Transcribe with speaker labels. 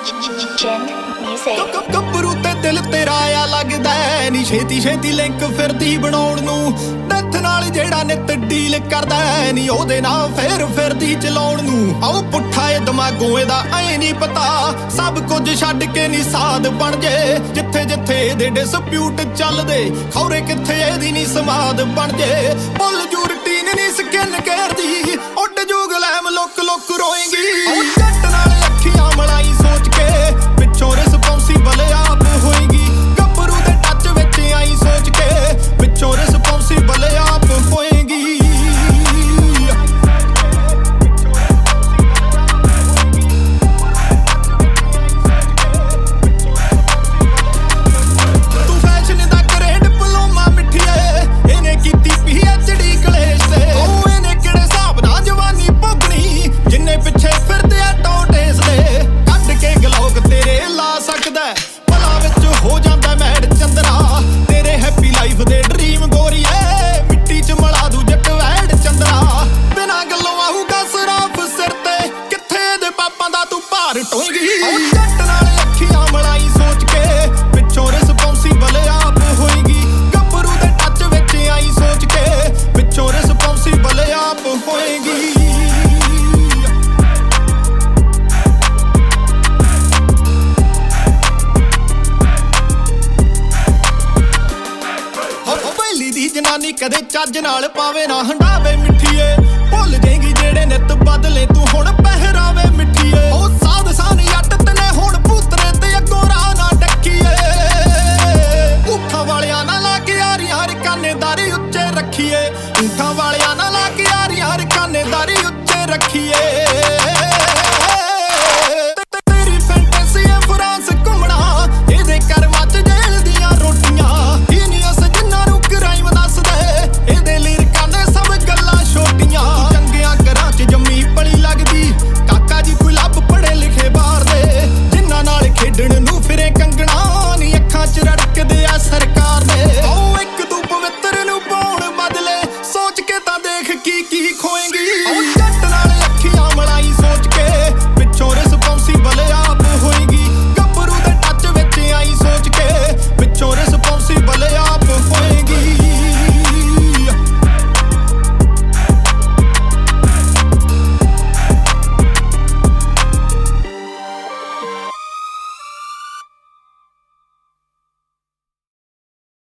Speaker 1: ਗੱਭਰੂ ਤੇ ਦਿਲ ਤੇਰਾ ਆ ਲੱਗਦਾ ਨੀ ਛੇਤੀ ਛੇਤੀ ਲਿੰਕ ਫਿਰਦੀ ਬਣਾਉਣ ਨੂੰ ਡੈਥ ਨਾਲ ਜਿਹੜਾ ਨਿੱਤ ਡੀਲ ਕਰਦਾ ਨੀ ਉਹਦੇ ਨਾਲ ਫੇਰ ਫਿਰਦੀ ਚਲਾਉਣ ਨੂੰ ਆਉ ਪੁੱਠਾ ਏ ਦਿਮਾਗੋਂ ਇਹਦਾ ਐ ਨਹੀਂ ਪਤਾ ਸਭ ਕੁਝ ਛੱਡ ਕੇ ਨੀ ਸਾਧ ਬਣ ਜੇ ਜਿੱਥੇ ਜਿੱਥੇ ਇਹਦੇ ਡਿਸਪਿਊਟ ਚੱਲਦੇ ਖੌਰੇ ਕਿੱਥੇ ਇਹਦੀ ਨੀ ਸਮਾਦ ਬਣ ਜੇ ਭੁੱਲ ਜੂ ਰੂਟੀਨ ਨੀ ਸਕਿਨ ਘੇਰਦੀ ਉੱਡ ਜੂ ਗਲੈਮ ਲੁੱਕ ਲੁੱਕ ਰੋਏਗੀ ਜੱਟ ਨਾਲ ਅੱਖੀਆਂ ਮਲਾਈ ਸੋਚ ਕੇ ਪਿੱਛੋਂ ਰਿਸਪੌਂਸੀਬਲ ਆਪ ਹੋਏਗੀ ਗੱਭਰੂ ਦੇ ਟੱਚ ਵਿੱਚ ਆਈ ਸੋਚ ਕੇ ਪਿੱਛੋਂ ਰਿਸਪੌਂਸੀਬਲ ਆਪ ਹੋਏਗੀ ਤੂੰ ਫੈਸ਼ਨ ਦਾ ਕਰੇ ਡਿਪਲੋਮਾ ਮਿੱਠੀਏ ਇਹਨੇ ਕੀਤੀ PhD ਕਲੇਸ਼ ਤੇ ਉਹ ਇਹਨੇ ਕਿਹੜੇ ਹਿਸਾਬ ਨਾਲ ਜਵਾਨੀ ਭੋਗਣੀ ਜਿੰਨੇ ਪਿੱਛੇ ਫਿਰਦੇ ਆ ਟੋਟੇਸ ਦੇ ਕੱਢ ਕੇ ਗਲੋਕ ਤੇਰੇ ਲਾ ਸਕਦਾ ਭਲਾ ਵਿੱਚ ਹੋ ਜਾਂਦਾ ਮੈਡ ਚੰਦਰਾ ਤੇਰੇ ਹੈਪੀ ਲਾਈਫ ਦੇ ਡ੍ਰੀਮ ਗੋਰੀਏ ਮਿੱਟੀ ਚ ਮਲਾ ਦੂ ਜੱਟ ਵੈਡ ਚੰਦਰਾ ਬਿਨਾਂ ਗੱਲੋਂ ਆਊਗਾ ਸਰਾਫ ਸਿਰ ਤੇ ਕਿੱਥੇ ਦੇ ਪਾਪਾਂ ਦਾ ਤੂੰ ਭਾਰ ਢੋਏਗੀ ਜੱਟ ਨਾਲ ਅੱਖੀਆਂ ਮਲਾਈ ਸੋਚ ਕੇ ਪਿੱਛੋਂ ਰਿਸਪੌਂਸੀਬਲ ਆਪ ਹੋਏਗੀ ਗੱਭਰੂ ਦੇ ਟੱਚ ਵਿੱਚ ਆਈ ਸੋਚ ਕੇ ਪਿੱਛੋਂ ਰਿਸਪੌਂਸੀਬਲ ਆਪ ਹੋਏਗੀ ਦੀ ਜਨਾਨੀ ਕਦੇ ਚੱਜ ਨਾਲ ਪਾਵੇ ਨਾ ਹੰਡਾਵੇ ਮਿੱਠੀਏ ਭੁੱਲ ਜਾਏਗੀ ਜਿਹੜੇ ਨਿੱਤ ਬਦਲੇ ਤੂੰ ਹੁਣ ਪਹਿਰਾਵੇ ਮਿੱਠੀਏ ਉਹ ਸਾਧ ਸਾਨੀ ਅੱਟ ਤਨੇ ਹੁਣ ਪੁੱਤਰੇ ਤੇ ਅੱਗੋਂ ਰਾਹ ਨਾ ਡੱਕੀਏ ਊਠਾਂ ਵਾਲਿਆਂ ਨਾਲ ਲਾ ਕੇ ਯਾਰੀਆਂ ਰਕਾਨੇਦਾਰੀ ਉੱਚੇ ਰੱਖੀਏ ਊਠਾਂ ਵਾਲਿਆਂ